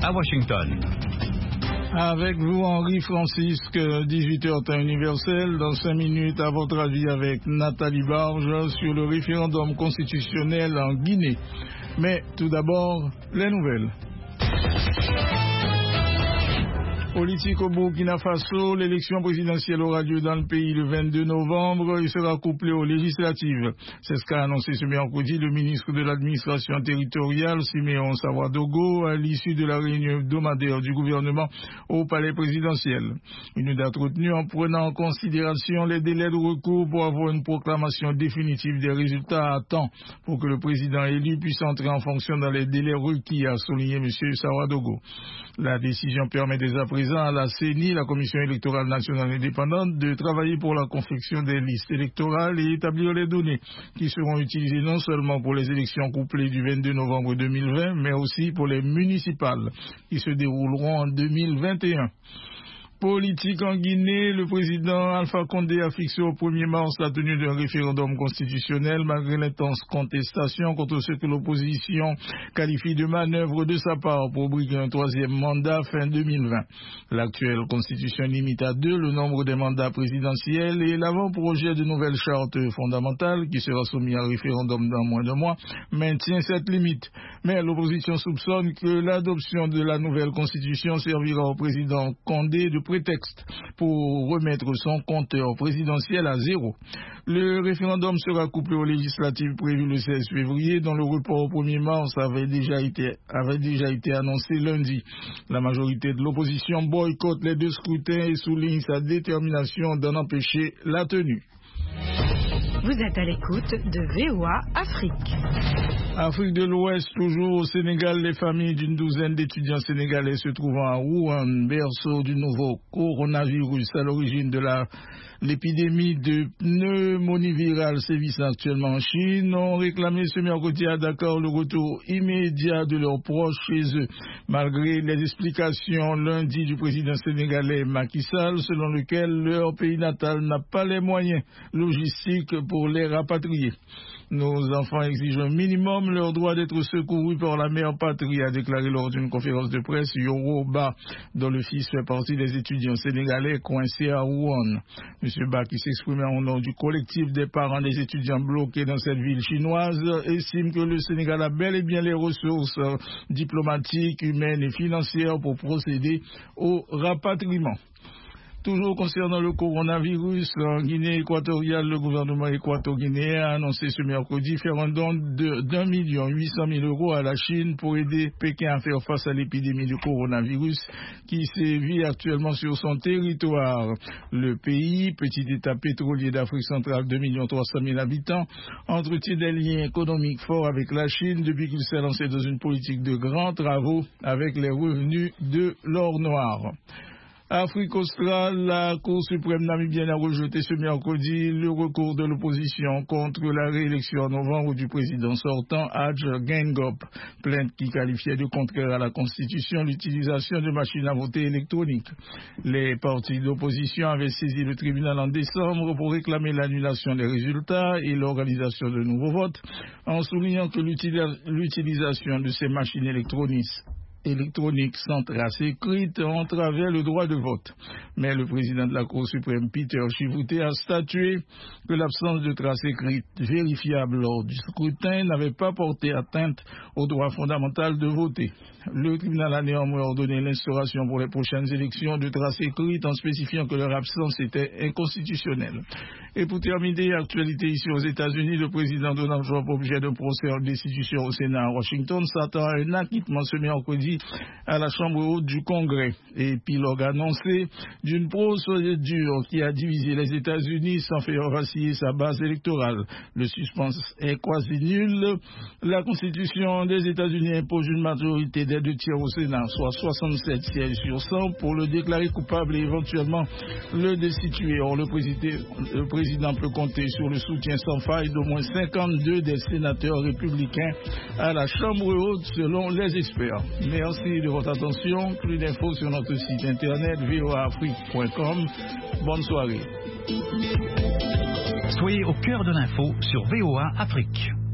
à Washington. Avec vous, Henri Francisque, 18h temps universel. Dans 5 minutes, à votre avis, avec Nathalie Barge sur le référendum constitutionnel en Guinée. Mais tout d'abord, les nouvelles. Politique au Burkina Faso, l'élection présidentielle aura lieu dans le pays le 22 novembre et sera couplée aux législatives. C'est ce qu'a annoncé ce mercredi le ministre de l'administration territoriale, Siméon Sawadogo, à l'issue de la réunion hebdomadaire du gouvernement au palais présidentiel. Une date retenue en prenant en considération les délais de recours pour avoir une proclamation définitive des résultats à temps pour que le président élu puisse entrer en fonction dans les délais requis, a souligné M. Sawadogo. La décision permet dès à présent à la CENI, la Commission électorale nationale indépendante, de travailler pour la confection des listes électorales et établir les données qui seront utilisées non seulement pour les élections couplées du 22 novembre 2020, mais aussi pour les municipales qui se dérouleront en 2021. Politique en Guinée, le président Alpha Condé a fixé au 1er mars la tenue d'un référendum constitutionnel malgré l'intense contestation contre ce que l'opposition qualifie de manœuvre de sa part pour briguer un 3e mandat fin 2020. L'actuelle constitution limite à 2 le nombre des mandats présidentiels et l'avant-projet de nouvelle charte fondamentale qui sera soumis à référendum dans moins d'un mois maintient cette limite. Mais l'opposition soupçonne que l'adoption de la nouvelle constitution servira au président Condé de prétexte pour remettre son compteur présidentiel à 0. Le référendum sera couplé aux législatives prévues le 16 février, dont le report au 1er mars avait déjà été annoncé lundi. La majorité de l'opposition boycotte les 2 scrutins et souligne sa détermination d'en empêcher la tenue. Vous êtes à l'écoute de VOA Afrique. Afrique de l'Ouest, toujours au Sénégal, les familles d'une douzaine d'étudiants sénégalais se trouvant à Wuhan, berceau du nouveau coronavirus à l'origine de l'épidémie de pneumonie virale sévissant actuellement en Chine, ont réclamé ce mercredi à Dakar le retour immédiat de leurs proches chez eux, malgré les explications lundi du président sénégalais Macky Sall, selon lequel leur pays natal n'a pas les moyens logistiques pour les rapatrier. Nos enfants exigent un minimum leur droit d'être secourus par la mère patrie, a déclaré lors d'une conférence de presse Yoro Ba, dont le fils fait partie des étudiants sénégalais coincés à Wuhan. M. Ba, qui s'exprimait au nom du collectif des parents des étudiants bloqués dans cette ville chinoise, estime que le Sénégal a bel et bien les ressources diplomatiques, humaines et financières pour procéder au rapatriement. Toujours concernant le coronavirus, en Guinée équatoriale, le gouvernement équato-guinéen a annoncé ce mercredi faire un don de 1 800 000 € à la Chine pour aider Pékin à faire face à l'épidémie du coronavirus qui sévit actuellement sur son territoire. Le pays, petit État pétrolier d'Afrique centrale, 2 300 000 habitants, entretient des liens économiques forts avec la Chine depuis qu'il s'est lancé dans une politique de grands travaux avec les revenus de l'or noir. Afrique australe, la Cour suprême namibienne a rejeté ce mercredi le recours de l'opposition contre la réélection en novembre du président sortant Hadj Geingob, plainte qui qualifiait de contraire à la Constitution l'utilisation de machines à voter électroniques. Les partis d'opposition avaient saisi le tribunal en décembre pour réclamer l'annulation des résultats et l'organisation de nouveaux votes, en soulignant que l'utilisation de ces machines électroniques sans trace écrite entravait le droit de vote. Mais le président de la Cour suprême, Peter Chivute, a statué que l'absence de trace écrite vérifiable lors du scrutin n'avait pas porté atteinte au droit fondamental de voter. Le tribunal a néanmoins ordonné l'instauration pour les prochaines élections de traces écrites en spécifiant que leur absence était inconstitutionnelle. Et pour terminer, actualité ici aux États-Unis, le président Donald Trump, objet d'un procès en destitution au Sénat à Washington, s'attend à un acquittement ce mercredi à la Chambre haute du Congrès. Épilogue annoncé d'une procédure qui a divisé les États-Unis sans faire vaciller sa base électorale. Le suspense est quasi nul. La Constitution des États-Unis impose une majorité des 2/3 au Sénat, soit 67 sièges sur 100, pour le déclarer coupable et éventuellement le destituer. Or, le président peut compter sur le soutien sans faille d'au moins 52 des sénateurs républicains à la Chambre haute, selon les experts. Merci de votre attention. Plus d'infos sur notre site internet voaafrique.com. Bonne soirée. Soyez au cœur de l'info sur VOA Afrique.